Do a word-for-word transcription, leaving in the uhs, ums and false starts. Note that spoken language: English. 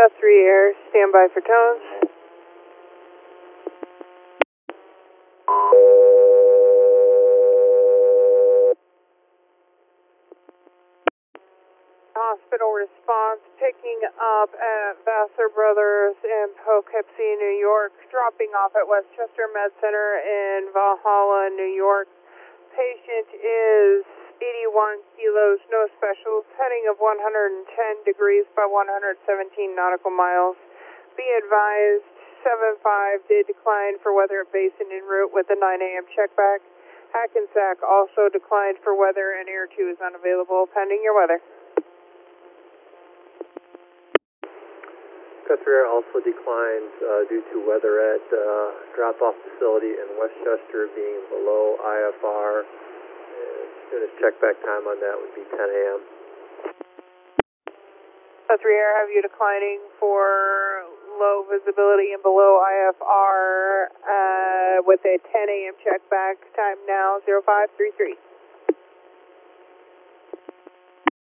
three Air, stand by for tones. Hospital response picking up at Vassar Brothers in Poughkeepsie, New York, dropping off at Westchester Med Center in Valhalla, New York. Patient is eighty-one kilos, no specials, heading of one hundred ten degrees by one hundred seventeen nautical miles. Be advised, seven five did decline for weather at Basin en route with a nine A M checkback. Hackensack also declined for weather and Air two is unavailable pending your weather. Guthrie Air also declined uh, due to weather at uh, drop-off facility in Westchester being below I F R. As soon as checkback time on that would be ten A M Guthrie Air have you declining for low visibility and below I F R uh, with a ten A M checkback time now, zero five three three.